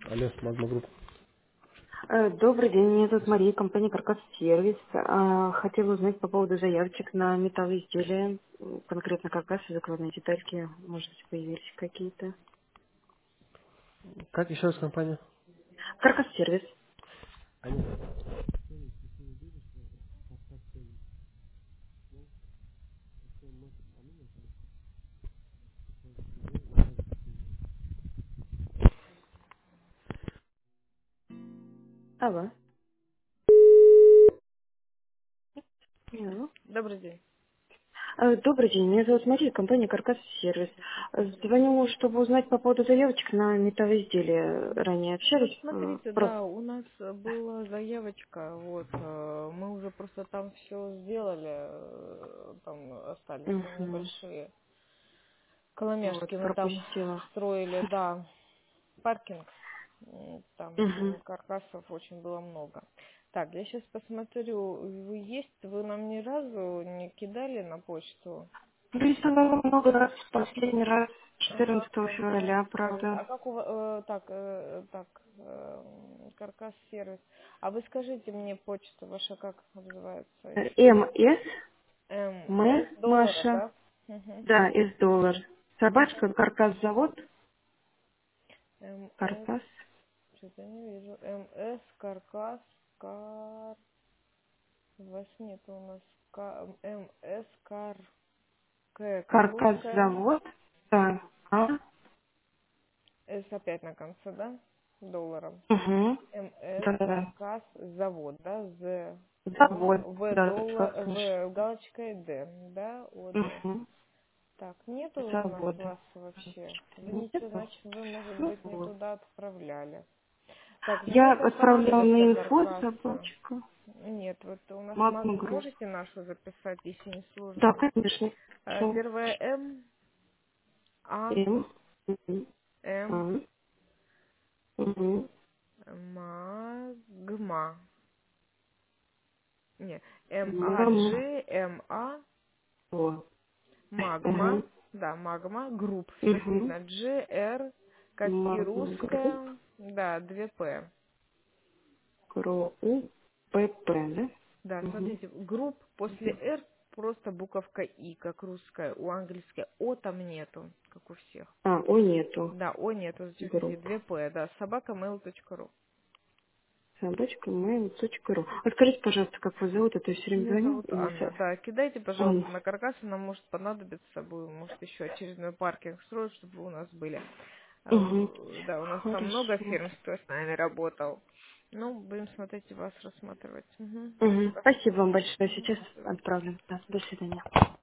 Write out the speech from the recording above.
Алло, Магма Групп. Добрый день, меня зовут Мария, компания Каркас Сервис. Хотела узнать по поводу заявочек на металлоизделия, конкретно каркасы, закладные детальки, может быть, появились какие-то. Как еще раз компания? Каркас Сервис. Алло. Алло. Добрый день. Добрый день, меня зовут Мария, компания Каркас Сервис. Звоню, чтобы узнать по поводу заявочек на металлоизделия. Ранее Вот общались. смотрите, Просто. да, у нас была заявочка, вот, мы уже просто там все сделали, там остались Мгм. небольшие Вот, коломяшки, мы там пропустила. строили, да, паркинг, там Мгм. каркасов очень было много. Так, я сейчас посмотрю, вы есть, вы нам ни разу не кидали на почту? Рисовала много раз, последний раз Ага, 14 каркас февраля, сервис. правда. А как у вас, каркас сервис. А вы скажите мне почту ваша как называется еще? МС, МС М, доллара, Маша, да? Угу. да, из доллар. Собачка, каркас завод, МС, каркас, что-то не вижу. МС, каркас, вас нет у нас. МС, как каркас русская. завод, да, С опять на конце, да? Долларом. угу, МС, да, да, каркас, завод, да, З, завод, В, да, доллар, слышь, В, галочкой Д, да, ОД. угу, Так, нету у нас завод. вас вообще. Извините, Нету? значит, вы, может Ну быть, не вот. туда отправляли. Так, мне Я сейчас отправляла понадобятся на инфо каркасы. собачка, Нет, вот у нас Магма Групп. можете нашу записать, если не Да, сложно. конечно. Хорошо. Первое М, А, М, М, М, А, угу, Магма. Не, М, А, Магма. G, М, А, Вот. Магма, Угу. да, Магма, групп, все Угу. видно, G, R, как и Магма групп. русская, да, 2 П. КРО ПП, да? Да, Угу. смотрите, групп после R просто буковка И, как русская, у английской О там нету, как у всех. А, О нету. Да, О нету, зачеркните, Групп. 2 П, да, собака mail.ru. Собачка mail.ru. А скажите, пожалуйста, как вас зовут? А то я все время Меня звоню зовут и не Анна. со... Да, кидайте, пожалуйста, Анна. на каркас, нам может понадобиться, может еще очередной паркинг строить, чтобы вы у нас были. Угу. Да, у нас там много Хорошо. фирм, кто с нами работал. Ну, будем смотреть и вас рассматривать. Угу. Угу. Спасибо. Спасибо вам большое. Мгм. Сейчас До свидания. отправлю. Да, до свидания.